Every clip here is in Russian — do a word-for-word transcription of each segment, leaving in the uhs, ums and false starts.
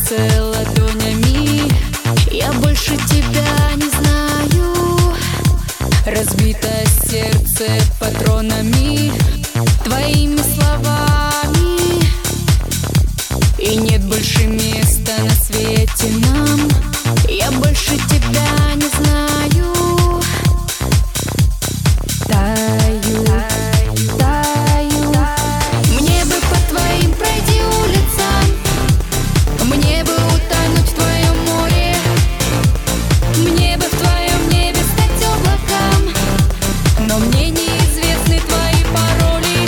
сердце ладонями. Я больше тебя не знаю. Разбитое сердце патронами, твоими словами. И нет больше места на свете нам. Я больше тебя не знаю. Таю, таю. Мне бы по твоим пройти улицам, мне бы утонуть в твоем море, мне бы в твоем небе стать облаком. Но мне неизвестны твои пароли,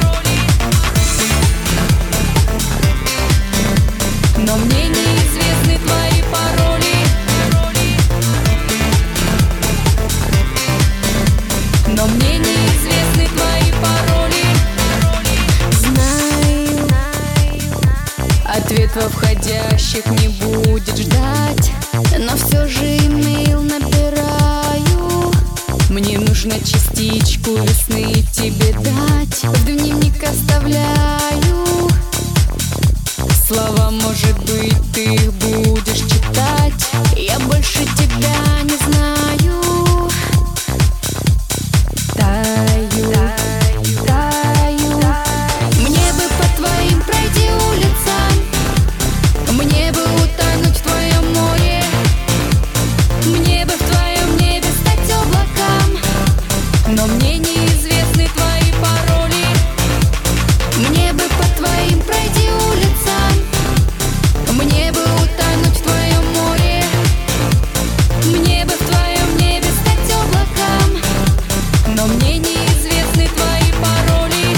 но мне неизвестны твои пароли, но мне неизвестны твои пароли. Знаю, ответ во входящих не будет ждать, но все же имейл набираю. Мне нужно частичку весны тебе дать, в дневник оставляю. Слова, может быть, ты их будешь читать. Я больше тебя не знаю. Таю, таю. Мне бы по твоим пройти улицам, мне бы утонуть в твоем море, мне бы в твоем небе стать облаком. Но мне неизвестны твои пароли. Мне бы по твоим пройти улицам, мне бы утонуть в твоем море, мне бы в твоем небе стать облаком. Но мне неизвестны твои пароли,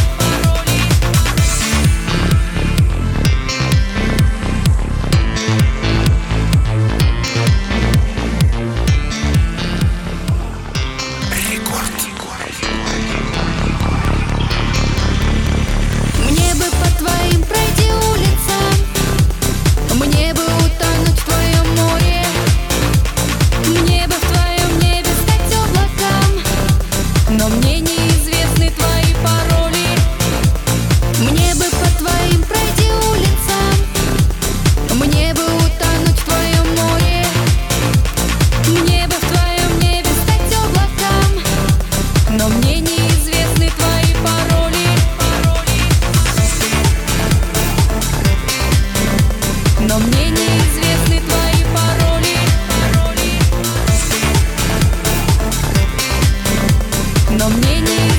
мне бы по твоим пройти улицам, мне бы утонуть в твоем море, мне бы в твоем небе стать облаком. Но мне неизвестны твои пароли. Мне бы по твоим пройти улицам, мне бы утонуть в твоем море, мне бы в твоем небе стать облаком. Но мне неизвестны твои пароли, но мне неизвестны твои пароли, но мне неизвестны.